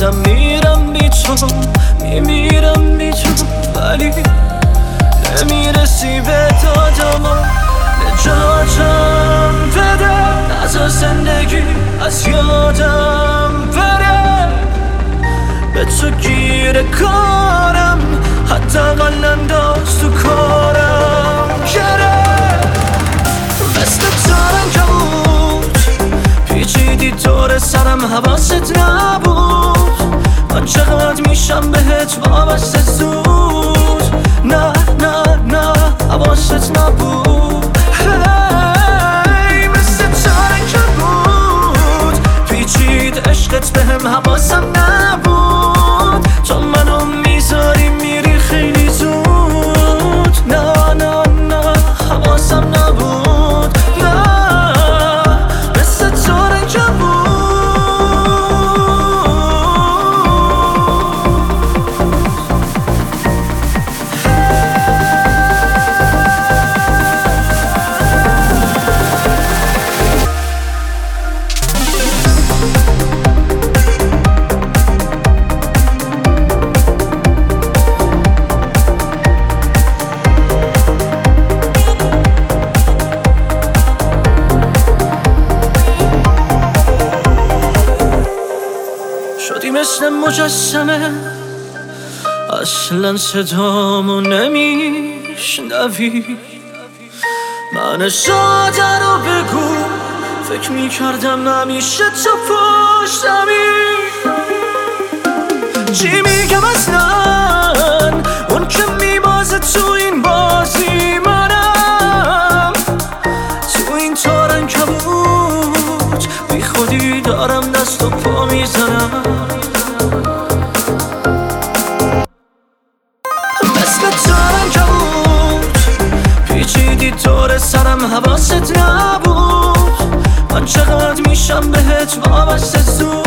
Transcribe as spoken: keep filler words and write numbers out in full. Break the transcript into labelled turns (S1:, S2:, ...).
S1: یادم میرم بی تو، میمیرم بی تو، ولی نمیرسی به داداما. نجاتم بده از زندگی، از یادم بره، به تو گیر کارم، حداقل انداز تو کارم گره. مثل ترنگمون پیچیدی دور سرم، حواست نبود من چقدر میشم بهت وابسته زود. نه نه نه حواست نبود. هی مثل ترنگمون پیچید عشقت بهم، حواسم نبود تو منو میذاری میری خیلی زود. نه نه نه حواسم نبود. نه مثل ترنگمون. شدی مثل مجسمه، اصلا صدامو نمیشنوی. من ساده رو بگو، فکر میکردم همیشه تو پشتمی. چی میگم اصلا اون که میبازه تو این بازی، منم تو این ترنگبوت بی خودی دارم دست و پا میزنم. مثل ترنگبوت پیچیدی دور سرم، حواست نبود من چقدر میشم بهت وابسته زود.